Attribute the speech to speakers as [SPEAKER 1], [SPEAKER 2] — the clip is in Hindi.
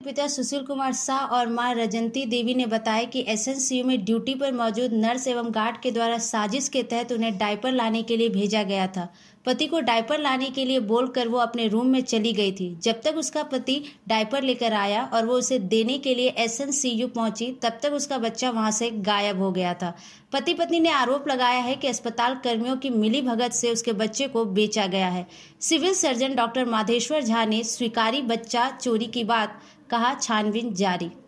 [SPEAKER 1] पिता सुशील कुमार शाह और मां रजंती देवी ने बताया कि एसएनसीयू में ड्यूटी पर मौजूद नर्स एवं गार्ड के द्वारा साजिश के तहत उन्हें डायपर लाने के लिए भेजा गया था। पति को डायपर लाने के लिए बोलकर वो अपने रूम में चली गई थी। जब तक उसका पति डायपर लेकर आया और वो उसे देने के लिए एसएनसीयू पहुंची, तब तक उसका बच्चा वहां से गायब हो गया था। पति पत्नी ने आरोप लगाया है कि अस्पताल कर्मियों की मिलीभगत से उसके बच्चे को बेचा गया है। Civil surgeon doctor Madheshwar Jha ने स्वीकारी बच्चा चोरी की बात, कहा छानबीन जारी।